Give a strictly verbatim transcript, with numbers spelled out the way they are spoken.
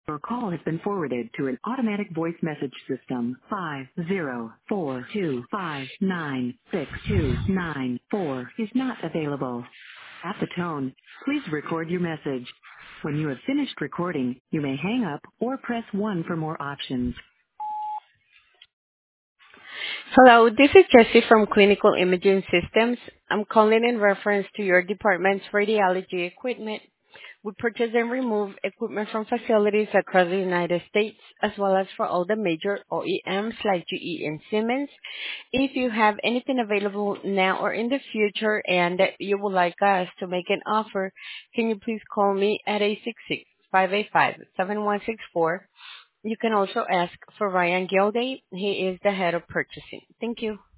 Your call has been forwarded to an automatic voice message system. Five zero four two five nine six two nine four is not available. At the tone, please record your message. When you have finished recording, you may hang up or press one for more options. Hello, this is Jessie from Clinical Imaging Systems. I'm calling in reference to your department's radiology equipment. We purchase and remove equipment from facilities across the United States, as well as for all the major O E Ms like G E and Siemens. If you have anything available now or in the future and you would like us to make an offer, can you please call me at eight six six, five eight five, seven one six four. You can also ask for Ryan Gilday. He is the head of purchasing. Thank you.